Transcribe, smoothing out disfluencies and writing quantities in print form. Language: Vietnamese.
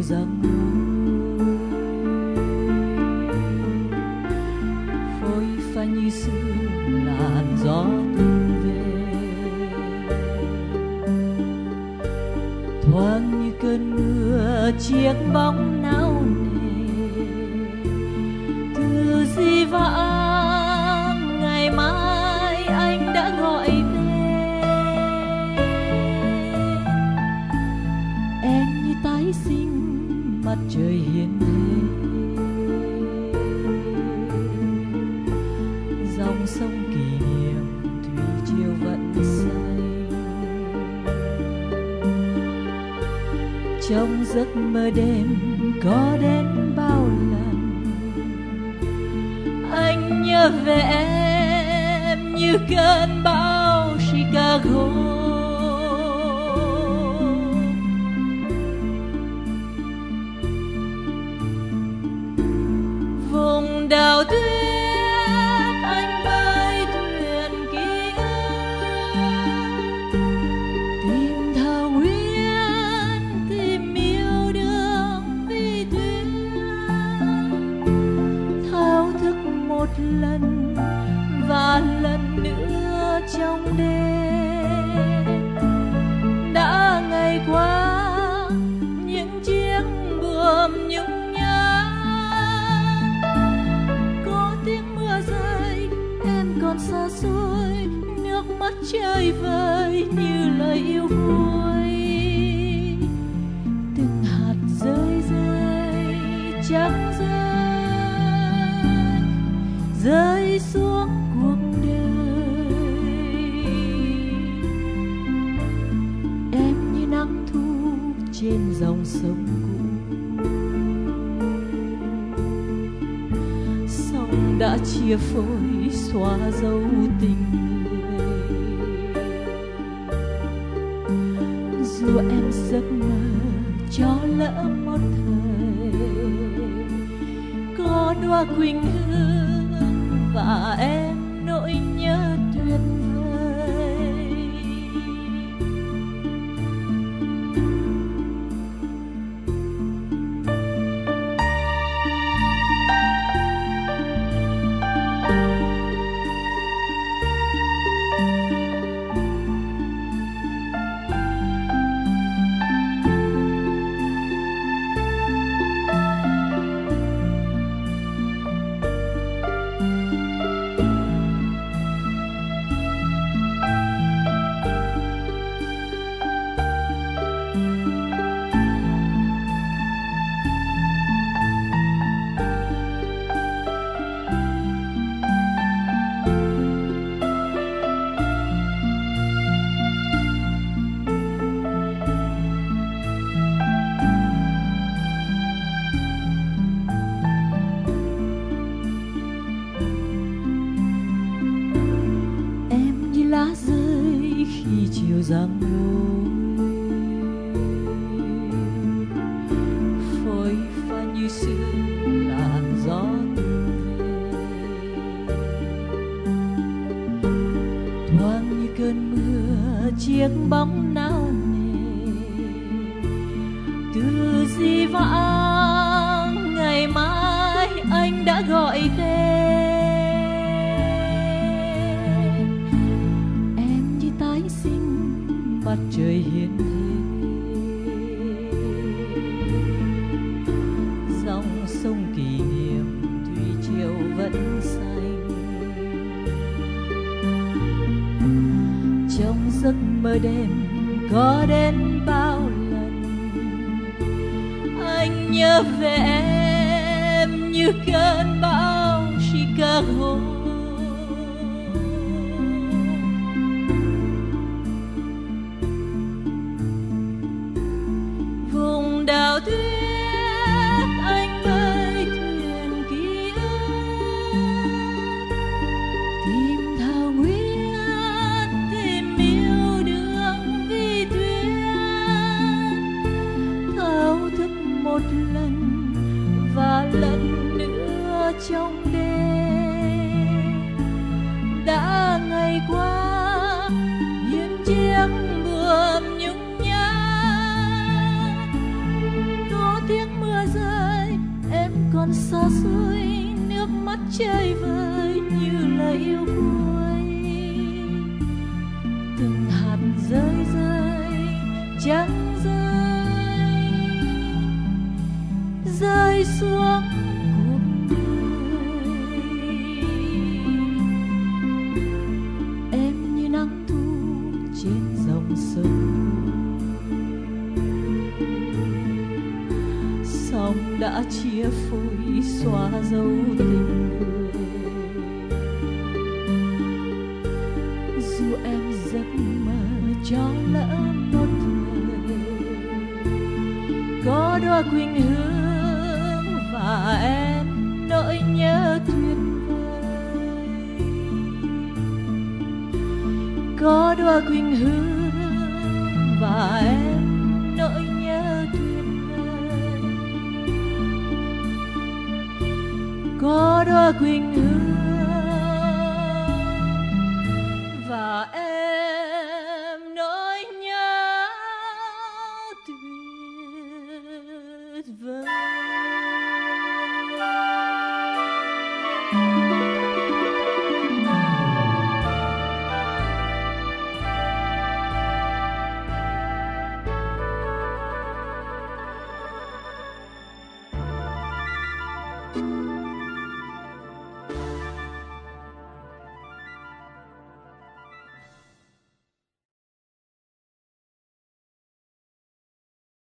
giăng phôi pha như xưa làn gió từng về, thoáng như cơn mưa chiếc bóng nao nề, từ di vãng ngày mai anh đã gọi tên em như tái sinh mặt trời hiền thề, dòng sông kỷ niệm thủy triều vẫn say. Trong giấc mơ đêm có đến bao lần anh nhớ về em như cơn bão Chicago. Vùng đảo tuyết anh bơi thuyền ký ức, tìm thảo nguyên, tìm yêu đương vì tuyết, thao thức một lần và lần nữa trong đêm. Đã ngày qua những chiếc buồm nhung nhớ, có tiếng mưa rơi em còn xa xôi, nước mắt chơi vơi như lời yêu vui. Từng hạt rơi rơi trắng rơi rơi xuống cuộc đời, em như nắng thu trên dòng sông cũ. Sông đã chia phôi xóa dấu tình người, dù em giấc mơ cho lỡ một thời, có đóa quỳnh hương và em nỗi nhớ tuyệt vời. Lá rơi khi chiều giăng lối, phôi pha như xưa làn gió từng về, thoáng như cơn mưa chiếc bóng nao nề, từ di vãng ngày mai anh đã gọi tên mặt trời hiền thề, dòng sông kỷ niệm thủy triều vẫn xanh. Trong giấc mơ đêm có đến bao lần anh nhớ về em như cơn bão Chicago. Vùng đảo tuyết anh bơi thuyền ký ức, tìm thảo nguyên, tìm yêu đương vì tuyết, thao thức một lần và lần nữa trong đêm. lời yêu cuối. Từng hạt rơi rơi chẳng rơi xuống cuộc đời. Em như nắng thu trên dòng sông, sóng đã chia phôi xóa dấu tình người. Dù em giấc mơ cho lỡ một thời, có đóa quỳnh hương và em nỗi nhớ tuyệt vời. Có đóa quỳnh hương và em nỗi nhớ tuyệt vời. Có đóa quỳnh hương